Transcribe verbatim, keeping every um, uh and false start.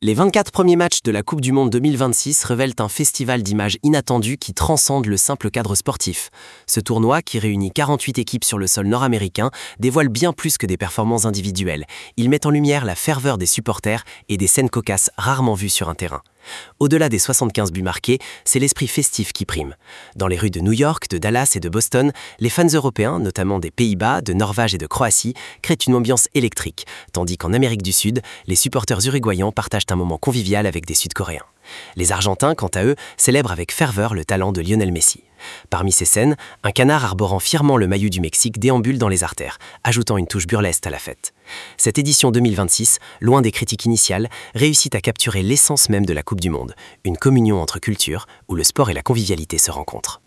Les vingt-quatre premiers matchs de la Coupe du Monde deux mille vingt-six révèlent un festival d'images inattendues qui transcende le simple cadre sportif. Ce tournoi, qui réunit quarante-huit équipes sur le sol nord-américain, dévoile bien plus que des performances individuelles. Il met en lumière la ferveur des supporters et des scènes cocasses rarement vues sur un terrain. Au-delà des soixante-quinze buts marqués, c'est l'esprit festif qui prime. Dans les rues de New York, de Dallas et de Boston, les fans européens, notamment des Pays-Bas, de Norvège et de Croatie, créent une ambiance électrique, tandis qu'en Amérique du Sud, les supporters uruguayens partagent un moment convivial avec des Sud-Coréens. Les Argentins, quant à eux, célèbrent avec ferveur le talent de Lionel Messi. Parmi ces scènes, un canard arborant fièrement le maillot du Mexique déambule dans les artères, ajoutant une touche burlesque à la fête. Cette édition deux mille vingt-six, loin des critiques initiales, réussit à capturer l'essence même de la Coupe du Monde, une communion entre cultures où le sport et la convivialité se rencontrent.